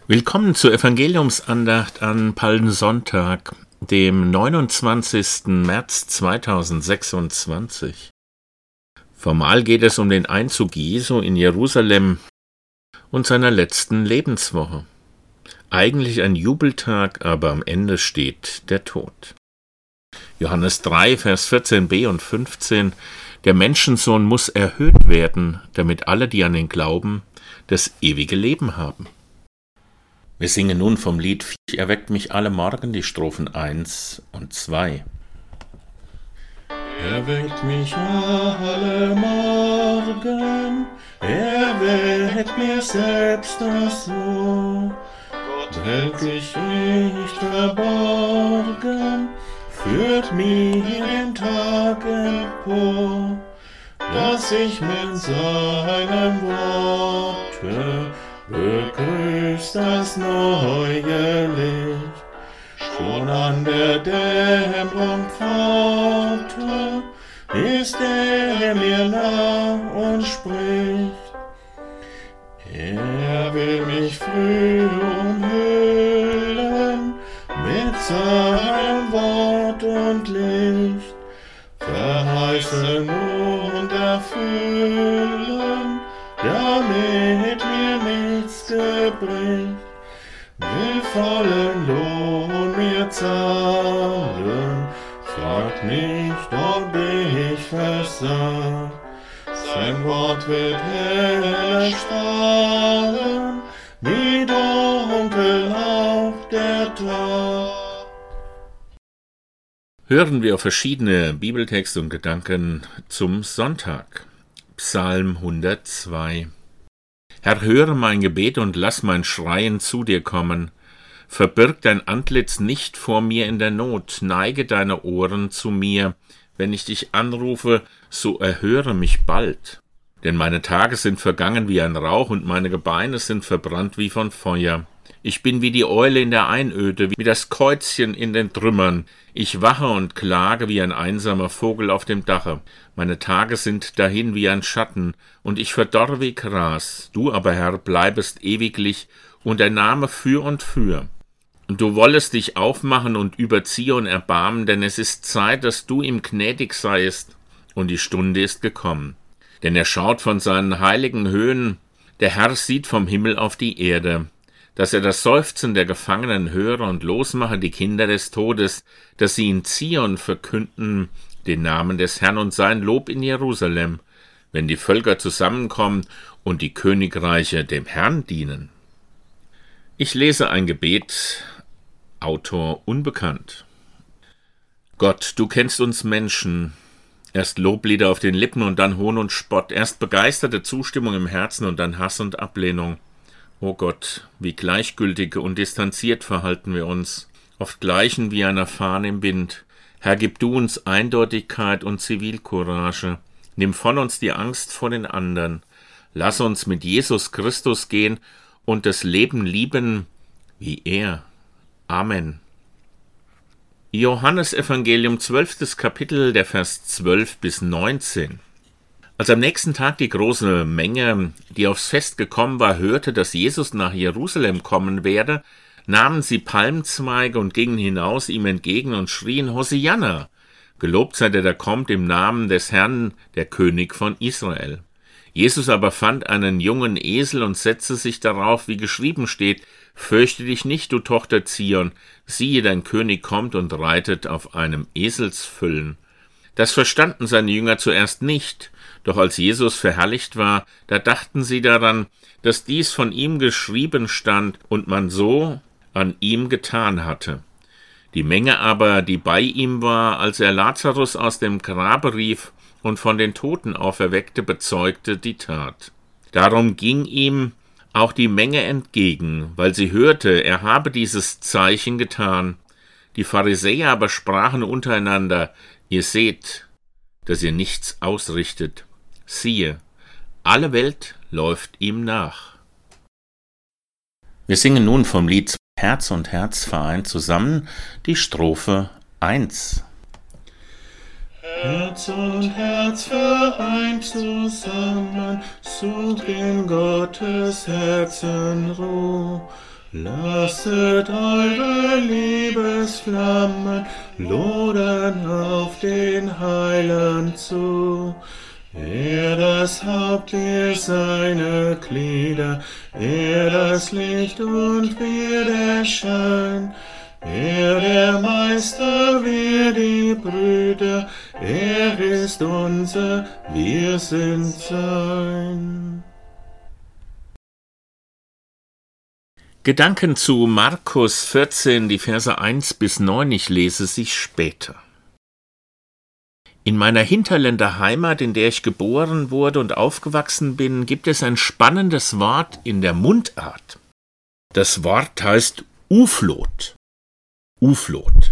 Willkommen zur Evangeliumsandacht an Palmsonntag, dem 29. März 2026. Formal geht es um den Einzug Jesu in Jerusalem und seiner letzten Lebenswoche. Eigentlich ein Jubeltag, aber am Ende steht der Tod. Johannes 3, Vers 14b und 15: Der Menschensohn muss erhöht werden, damit alle, die an ihn glauben, das ewige Leben haben. Wir singen nun vom Lied "Viech erweckt mich alle Morgen", die Strophen 1 und 2. Erweckt mich alle Morgen, erweckt mir selbst das so. Gott hält sich nicht verborgen, führt mir den Tag empor, dass ich mit seinem Worte begrüßt das neue Licht. Schon an der Dämmerung Pforte ist er mir nah und spricht. Er will mich früh umhüllen mit seinem Wort und Licht, verheißen und erfüllen, damit mir nichts gebricht. Will vollen Lohn mir zahlen, fragt nicht, ob ich versag. Sein Wort wird heller strahlen, wie dunkel auch der Tag. Hören wir auf verschiedene Bibeltexte und Gedanken zum Sonntag. Psalm 102. Herr, höre mein Gebet und lass mein Schreien zu dir kommen. Verbirg dein Antlitz nicht vor mir in der Not, neige deine Ohren zu mir. Wenn ich dich anrufe, so erhöre mich bald. Denn meine Tage sind vergangen wie ein Rauch und meine Gebeine sind verbrannt wie von Feuer. Ich bin wie die Eule in der Einöde, wie das Käuzchen in den Trümmern. Ich wache und klage wie ein einsamer Vogel auf dem Dache. Meine Tage sind dahin wie ein Schatten, und ich verdorre wie Gras. Du aber, Herr, bleibest ewiglich, und der Name für und für. Und du wollest dich aufmachen und über Zion erbarmen, denn es ist Zeit, dass du ihm gnädig seiest, und die Stunde ist gekommen. Denn er schaut von seinen heiligen Höhen, der Herr sieht vom Himmel auf die Erde, dass er das Seufzen der Gefangenen höre und losmache die Kinder des Todes, dass sie in Zion verkünden den Namen des Herrn und sein Lob in Jerusalem, wenn die Völker zusammenkommen und die Königreiche dem Herrn dienen. Ich lese ein Gebet, Autor unbekannt. Gott, du kennst uns Menschen, erst Loblieder auf den Lippen und dann Hohn und Spott, erst begeisterte Zustimmung im Herzen und dann Hass und Ablehnung. O Gott, wie gleichgültig und distanziert verhalten wir uns, oft gleichen wie einer Fahne im Wind. Herr, gib du uns Eindeutigkeit und Zivilcourage, nimm von uns die Angst vor den anderen, lass uns mit Jesus Christus gehen und das Leben lieben wie er. Amen. Johannes Evangelium 12. Kapitel, der Vers 12 bis 19. Als am nächsten Tag die große Menge, die aufs Fest gekommen war, hörte, dass Jesus nach Jerusalem kommen werde, nahmen sie Palmzweige und gingen hinaus ihm entgegen und schrien: Hosianna! Gelobt sei der, der kommt im Namen des Herrn, der König von Israel. Jesus aber fand einen jungen Esel und setzte sich darauf, wie geschrieben steht: Fürchte dich nicht, du Tochter Zion, siehe, dein König kommt und reitet auf einem Eselsfüllen. Das verstanden seine Jünger zuerst nicht, doch als Jesus verherrlicht war, da dachten sie daran, dass dies von ihm geschrieben stand und man so an ihm getan hatte. Die Menge aber, die bei ihm war, als er Lazarus aus dem Grabe rief und von den Toten auferweckte, bezeugte die Tat. Darum ging ihm auch die Menge entgegen, weil sie hörte, er habe dieses Zeichen getan. Die Pharisäer aber sprachen untereinander: Ihr seht, dass ihr nichts ausrichtet. Siehe, alle Welt läuft ihm nach. Wir singen nun vom Lied Herz und Herz vereint zusammen die Strophe 1. Herz und Herz vereint zusammen, sucht in Gottes Herzen Ruh. Lasset eure Liebesflammen lodern auf den Heiland zu. Er das Haupt, er seine Glieder, er das Licht und wir der Schein. Er der Meister, wir die Brüder, er ist unser, wir sind sein. Gedanken zu Markus 14, die Verse 1 bis 9, ich lese sie später. In meiner Hinterländer Heimat, in der ich geboren wurde und aufgewachsen bin, gibt es ein spannendes Wort in der Mundart. Das Wort heißt Uflot. Uflot.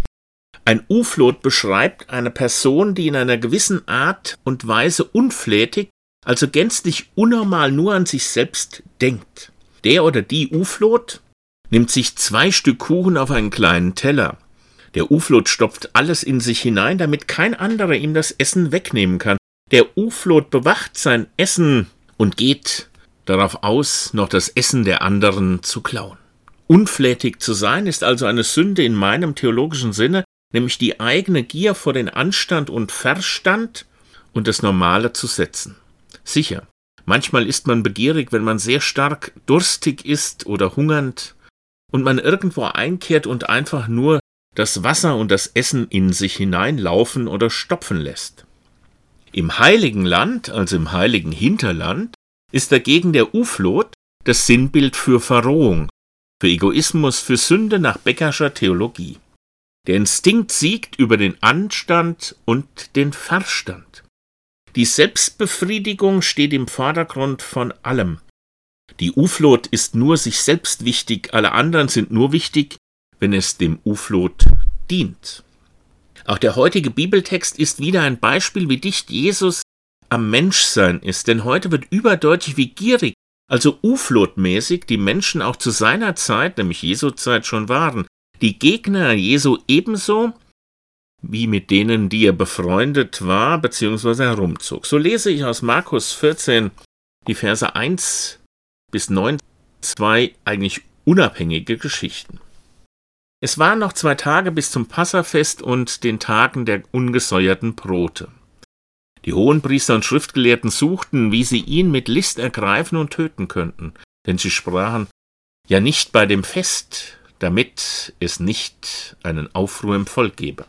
Ein Uflot beschreibt eine Person, die in einer gewissen Art und Weise unflätig, also gänzlich unnormal nur an sich selbst denkt. Der oder die Uflot nimmt sich 2 Stück Kuchen auf einen kleinen Teller. Der Uflot stopft alles in sich hinein, damit kein anderer ihm das Essen wegnehmen kann. Der Uflot bewacht sein Essen und geht darauf aus, noch das Essen der anderen zu klauen. Unflätig zu sein ist also eine Sünde in meinem theologischen Sinne, nämlich die eigene Gier vor den Anstand und Verstand und das Normale zu setzen. Sicher, manchmal ist man begierig, wenn man sehr stark durstig ist oder hungernd und man irgendwo einkehrt und einfach nur das Wasser und das Essen in sich hineinlaufen oder stopfen lässt. Im Heiligen Land, also im heiligen Hinterland, ist dagegen der Uflot das Sinnbild für Verrohung, für Egoismus, für Sünde nach Beckerscher Theologie. Der Instinkt siegt über den Anstand und den Verstand. Die Selbstbefriedigung steht im Vordergrund von allem. Die Uflot ist nur sich selbst wichtig, alle anderen sind nur wichtig, wenn es dem Uflot dient. Auch der heutige Bibeltext ist wieder ein Beispiel, wie dicht Jesus am Menschsein ist, denn heute wird überdeutlich, wie gierig, also Uflotmäßig, die Menschen auch zu seiner Zeit, nämlich Jesu Zeit, schon waren. Die Gegner Jesu ebenso, wie mit denen, die er befreundet war bzw. herumzog. So lese ich aus Markus 14 die Verse 1 bis 9, 2 eigentlich unabhängige Geschichten. Es waren noch 2 Tage bis zum Passafest und den Tagen der ungesäuerten Brote. Die Hohenpriester und Schriftgelehrten suchten, wie sie ihn mit List ergreifen und töten könnten, denn sie sprachen, ja nicht bei dem Fest, damit es nicht einen Aufruhr im Volk gebe.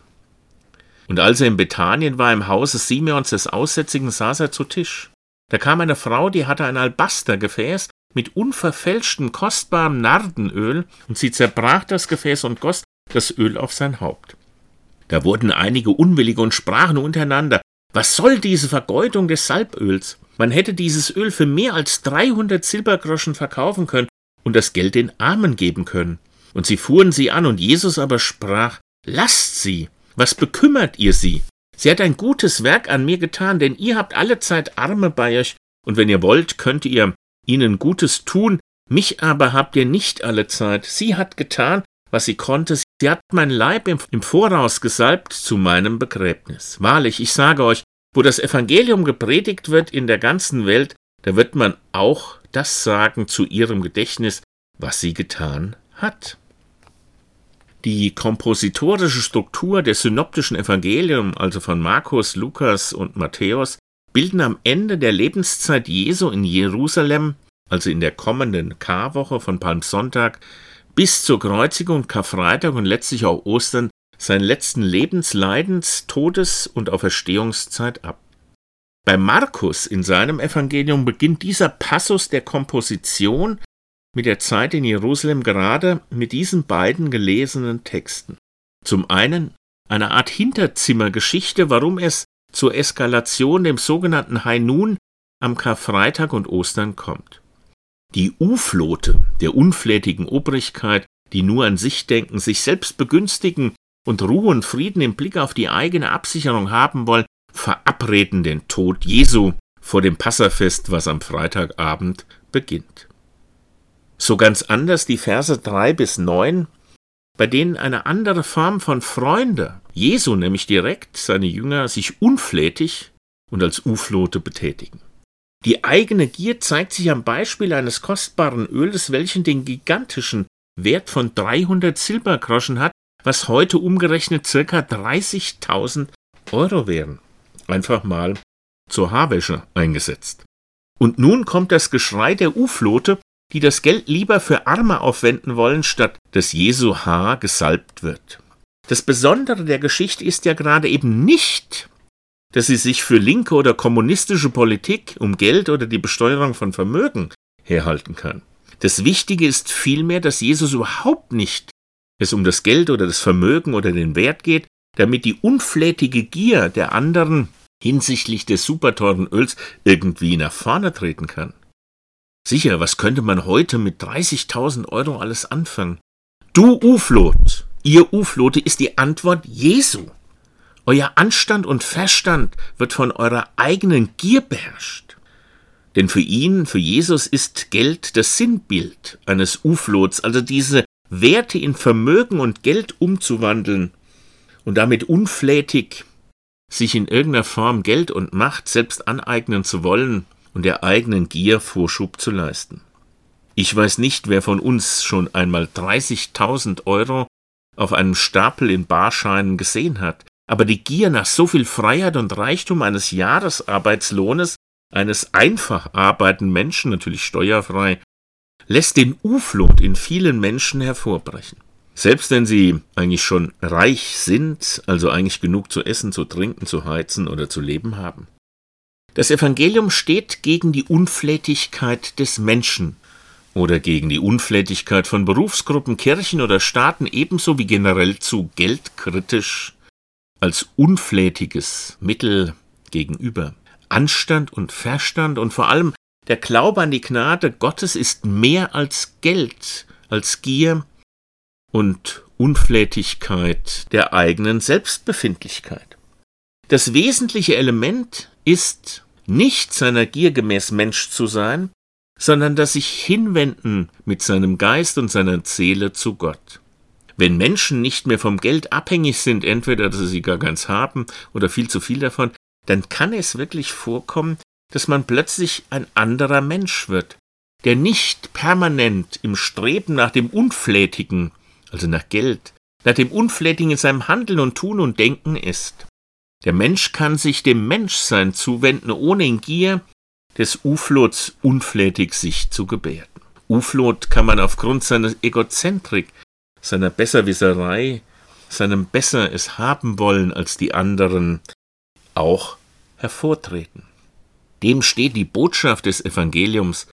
Und als er in Bethanien war, im Hause Simeons des Aussätzigen, saß er zu Tisch. Da kam eine Frau, die hatte ein Albastergefäß mit unverfälschtem, kostbarem Nardenöl, und sie zerbrach das Gefäß und goss das Öl auf sein Haupt. Da wurden einige unwillig und sprachen untereinander, was soll diese Vergeudung des Salböls? Man hätte dieses Öl für mehr als 300 Silbergroschen verkaufen können und das Geld den Armen geben können. Und sie fuhren sie an, und Jesus aber sprach, lasst sie, was bekümmert ihr sie? Sie hat ein gutes Werk an mir getan, denn ihr habt allezeit Arme bei euch, und wenn ihr wollt, könnt ihr ihnen Gutes tun, mich aber habt ihr nicht allezeit. Sie hat getan, was sie konnte, sie hat mein Leib im Voraus gesalbt zu meinem Begräbnis. Wahrlich, ich sage euch, wo das Evangelium gepredigt wird in der ganzen Welt, da wird man auch das sagen zu ihrem Gedächtnis, was sie getan hat. Die kompositorische Struktur des synoptischen Evangeliums, also von Markus, Lukas und Matthäus, bilden am Ende der Lebenszeit Jesu in Jerusalem, also in der kommenden Karwoche von Palmsonntag, bis zur Kreuzigung, Karfreitag und letztlich auch Ostern, seinen letzten Lebensleidens-, Todes- und Auferstehungszeit ab. Bei Markus in seinem Evangelium beginnt dieser Passus der Komposition mit der Zeit in Jerusalem gerade mit diesen beiden gelesenen Texten. Zum einen eine Art Hinterzimmergeschichte, warum es zur Eskalation, dem sogenannten High Noon, am Karfreitag und Ostern kommt. Die Uflote der unflätigen Obrigkeit, die nur an sich denken, sich selbst begünstigen und Ruhe und Frieden im Blick auf die eigene Absicherung haben wollen, verabreden den Tod Jesu vor dem Passafest, was am Freitagabend beginnt. So ganz anders die Verse 3 bis 9, bei denen eine andere Form von Freunde, Jesu nämlich direkt, seine Jünger, sich unflätig und als Uflote betätigen. Die eigene Gier zeigt sich am Beispiel eines kostbaren Öles, welchen den gigantischen Wert von 300 Silbergroschen hat, was heute umgerechnet ca. 30.000 Euro wären. Einfach mal zur Haarwäsche eingesetzt. Und nun kommt das Geschrei der U-Flote, die das Geld lieber für Arme aufwenden wollen, statt dass Jesu Haar gesalbt wird. Das Besondere der Geschichte ist ja gerade eben nicht, dass sie sich für linke oder kommunistische Politik um Geld oder die Besteuerung von Vermögen herhalten kann. Das Wichtige ist vielmehr, dass Jesus überhaupt nicht es um das Geld oder das Vermögen oder den Wert geht, damit die unflätige Gier der anderen hinsichtlich des superteuren Öls irgendwie nach vorne treten kann. Sicher, was könnte man heute mit 30.000 Euro alles anfangen? Du U-Flot, ihr U-Flote ist die Antwort Jesu. Euer Anstand und Verstand wird von eurer eigenen Gier beherrscht. Denn für ihn, für Jesus, ist Geld das Sinnbild eines U-Flots, also diese Werte in Vermögen und Geld umzuwandeln und damit unflätig sich in irgendeiner Form Geld und Macht selbst aneignen zu wollen und der eigenen Gier Vorschub zu leisten. Ich weiß nicht, wer von uns schon einmal 30.000 Euro auf einem Stapel in Barscheinen gesehen hat, aber die Gier nach so viel Freiheit und Reichtum eines Jahresarbeitslohnes eines einfach arbeitenden Menschen, natürlich steuerfrei, lässt den U-Flot in vielen Menschen hervorbrechen. Selbst wenn sie eigentlich schon reich sind, also eigentlich genug zu essen, zu trinken, zu heizen oder zu leben haben. Das Evangelium steht gegen die Unflätigkeit des Menschen oder gegen die Unflätigkeit von Berufsgruppen, Kirchen oder Staaten ebenso wie generell zu geldkritisch als unflätiges Mittel gegenüber. Anstand und Verstand und vor allem der Glaube an die Gnade Gottes ist mehr als Geld, als Gier und Unflätigkeit der eigenen Selbstbefindlichkeit. Das wesentliche Element ist, nicht seiner Gier gemäß Mensch zu sein, sondern das sich hinwenden mit seinem Geist und seiner Seele zu Gott. Wenn Menschen nicht mehr vom Geld abhängig sind, entweder dass sie gar keins haben oder viel zu viel davon, dann kann es wirklich vorkommen, dass man plötzlich ein anderer Mensch wird, der nicht permanent im Streben nach dem Unflätigen, also nach Geld, nach dem Unflätigen in seinem Handeln und Tun und Denken ist. Der Mensch kann sich dem Menschsein zuwenden, ohne in Gier des U-Flots unflätig sich zu gebärden. U-Flot kann man aufgrund seiner Egozentrik, seiner Besserwisserei, seinem Besser es haben wollen als die anderen, auch hervortreten. Dem steht die Botschaft des Evangeliums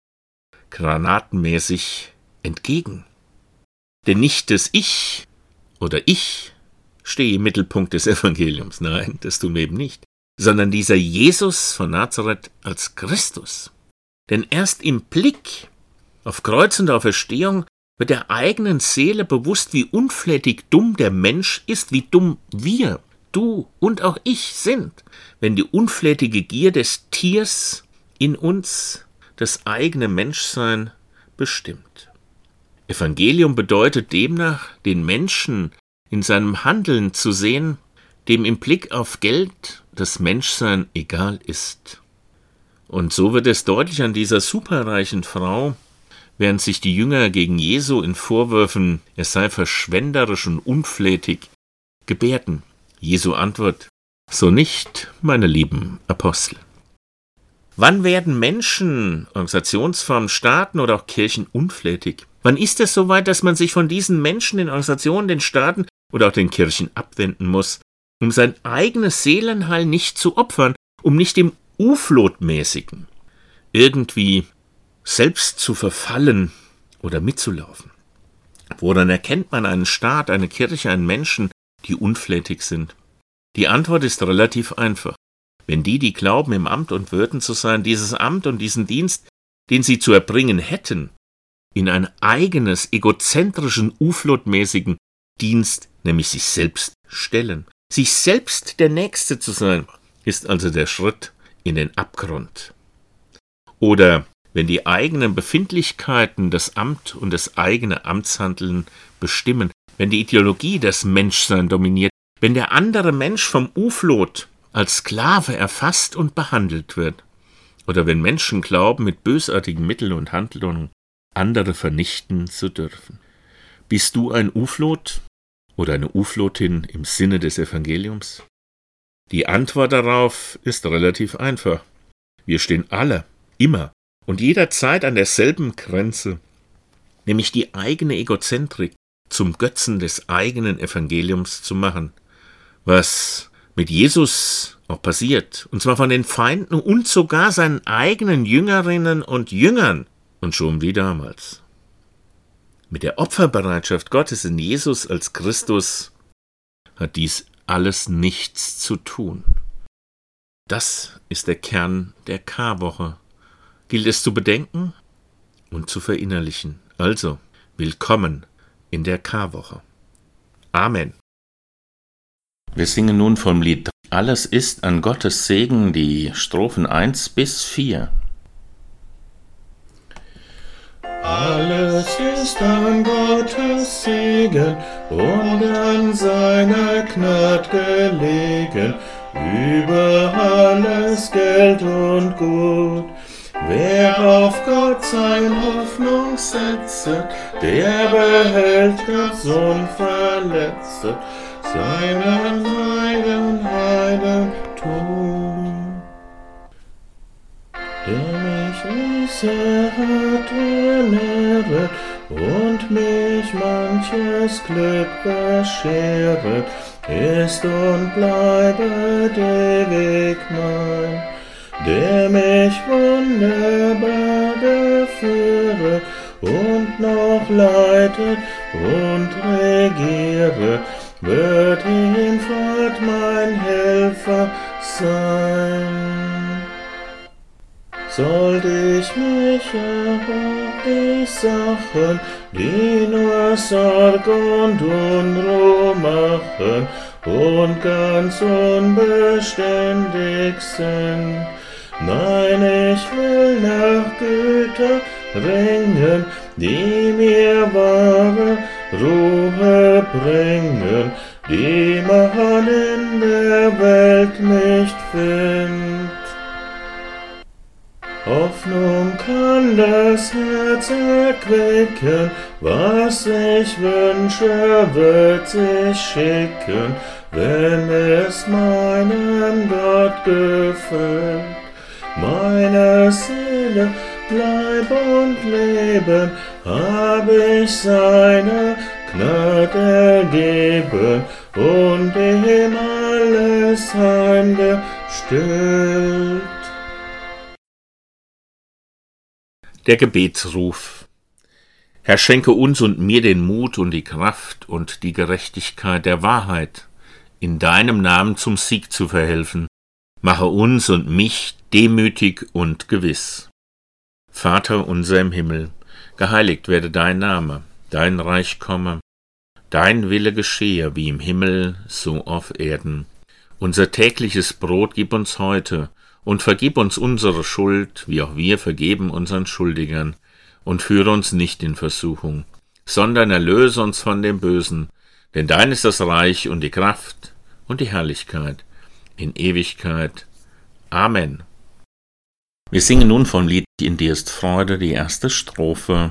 granatenmäßig entgegen. Denn nicht das Ich oder ich stehe im Mittelpunkt des Evangeliums, nein, das tun wir eben nicht, sondern dieser Jesus von Nazareth als Christus. Denn erst im Blick auf Kreuz und Auferstehung wird der eigenen Seele bewusst, wie unflätig dumm der Mensch ist, wie dumm wir, du und auch ich sind, wenn die unflätige Gier des Tiers in uns das eigene Menschsein bestimmt. Evangelium bedeutet demnach, den Menschen in seinem Handeln zu sehen, dem im Blick auf Geld das Menschsein egal ist. Und so wird es deutlich an dieser superreichen Frau, während sich die Jünger gegen Jesu in Vorwürfen, er sei verschwenderisch und unflätig, gebärden. Jesu Antwort: So nicht, meine lieben Apostel. Wann werden Menschen, Organisationsformen, Staaten oder auch Kirchen unflätig? Wann ist es soweit, dass man sich von diesen Menschen, den Organisationen, den Staaten oder auch den Kirchen abwenden muss, um sein eigenes Seelenheil nicht zu opfern, um nicht dem U-Flot-mäßigen irgendwie selbst zu verfallen oder mitzulaufen? Woran erkennt man einen Staat, eine Kirche, einen Menschen, die unflätig sind? Die Antwort ist relativ einfach. Wenn die glauben, im Amt und Würden zu sein, dieses Amt und diesen Dienst, den sie zu erbringen hätten, in ein eigenes, egozentrischen, U-Flot-mäßigen Dienst, nämlich sich selbst stellen. Sich selbst der Nächste zu sein, ist also der Schritt in den Abgrund. Oder wenn die eigenen Befindlichkeiten das Amt und das eigene Amtshandeln bestimmen, wenn die Ideologie das Menschsein dominiert, wenn der andere Mensch vom U-Flot als Sklave erfasst und behandelt wird oder wenn Menschen glauben, mit bösartigen Mitteln und Handlungen andere vernichten zu dürfen. Bist du ein Uflot oder eine Uflotin im Sinne des Evangeliums? Die Antwort darauf ist relativ einfach. Wir stehen alle, immer und jederzeit an derselben Grenze, nämlich die eigene Egozentrik zum Götzen des eigenen Evangeliums zu machen, was mit Jesus auch passiert, und zwar von den Feinden und sogar seinen eigenen Jüngerinnen und Jüngern und schon wie damals. Mit der Opferbereitschaft Gottes in Jesus als Christus hat dies alles nichts zu tun. Das ist der Kern der Karwoche. Gilt es zu bedenken und zu verinnerlichen. Also, willkommen in der Karwoche. Amen. Wir singen nun vom Lied Alles ist an Gottes Segen, die Strophen 1 bis 4. Alles ist an Gottes Segen und an seiner Gnad gelegen, über alles Geld und Gut. Wer auf Gott seine Hoffnung setzt, der behält ganz unverletzt seinen Heidentum. Der mich Wiese hat ernähret und mich manches Glück bescheret, ist und bleibet ewig mein. Der mich wunderbar geführet und noch leitet und regieret, wird hinfort mein Helfer sein. Sollt ich mich aber die Sachen, die nur Sorg und Unruhe machen und ganz unbeständig sind, nein, ich will nach Güter ringen, die mir wahre Ruhe bringen, die man in der Welt nicht findet. Hoffnung kann das Herz erquicken, was ich wünsche, wird sich schicken, wenn es meinem Gott gefällt. Meine Seele, Leib und Leben, hab ich seiner Gnade ergeben und ihm alles heimgestellt. Der Gebetsruf. Herr, schenke uns und mir den Mut und die Kraft und die Gerechtigkeit der Wahrheit, in deinem Namen zum Sieg zu verhelfen. Mache uns und mich demütig und gewiss. Vater unser im Himmel, geheiligt werde dein Name, dein Reich komme, dein Wille geschehe, wie im Himmel, so auf Erden. Unser tägliches Brot gib uns heute, und vergib uns unsere Schuld, wie auch wir vergeben unseren Schuldigern, und führe uns nicht in Versuchung, sondern erlöse uns von dem Bösen, denn dein ist das Reich und die Kraft und die Herrlichkeit in Ewigkeit. Amen. Wir singen nun vom Lied In dir ist Freude, die erste Strophe.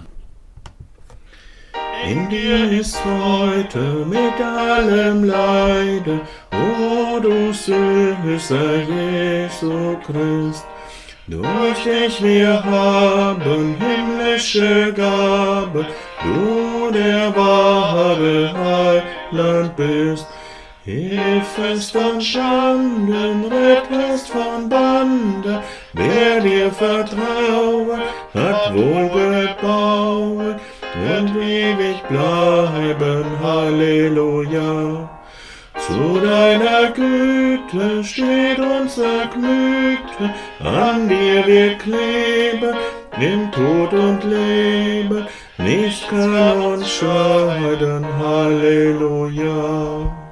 In dir ist Freude mit allem Leide, o du süßer Jesu Christ. Durch dich wir haben himmlische Gabe, du der wahre Heiland bist. Hilfest an Schanden, rettest von Bande, wer dir vertraue, hat wohl gebauet und ewig bleiben, Halleluja. Zu deiner Güte steht unser Gemüte, an dir wir kleben, in Tod und Leben, nichts kann uns scheiden, Halleluja.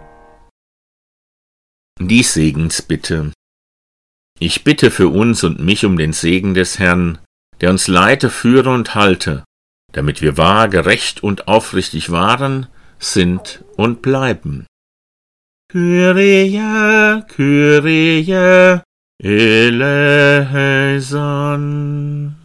Die Segensbitte. Ich bitte für uns und mich um den Segen des Herrn, der uns leite, führe und halte, damit wir wahr, gerecht und aufrichtig waren, sind und bleiben. Kyrie, Kyrie, eleison.